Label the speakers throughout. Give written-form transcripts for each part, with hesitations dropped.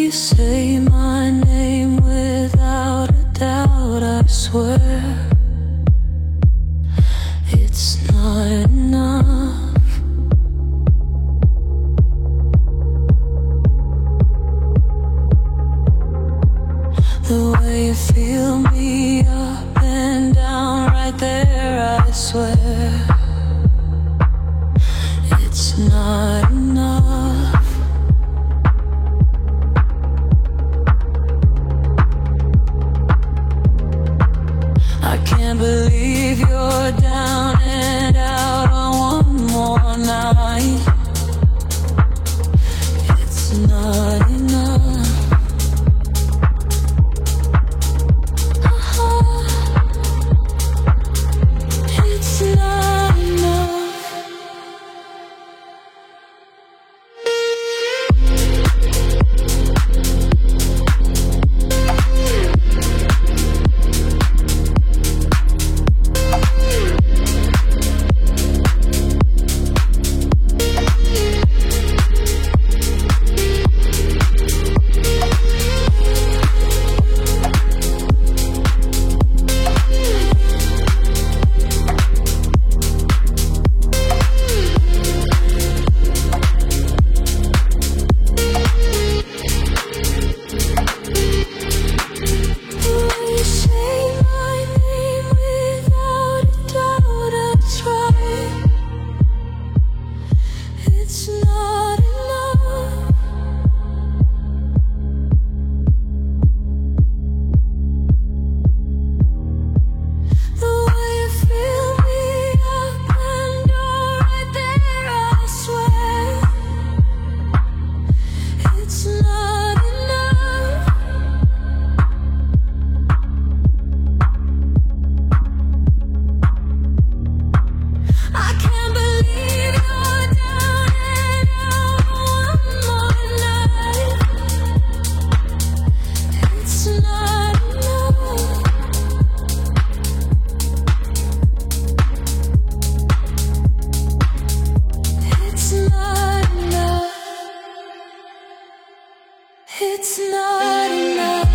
Speaker 1: you say my name without a doubt, I swear it's not enough. The way you feel me up and down right there, I swear it's not enough. I can't believe you're down and out on one more night. It's not enough. It's not enough. It's not enough.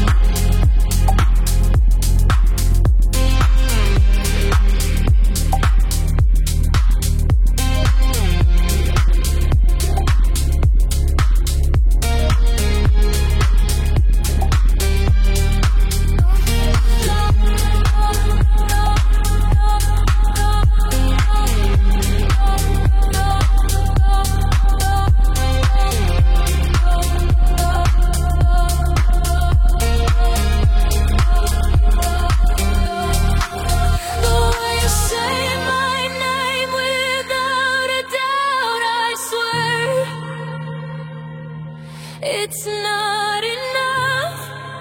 Speaker 1: It's not enough.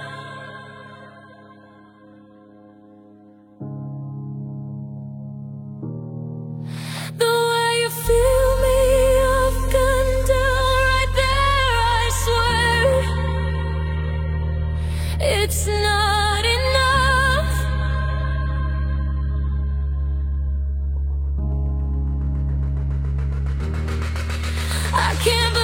Speaker 1: The way you feel me up and down right there, I swear it's not enough. I can't believe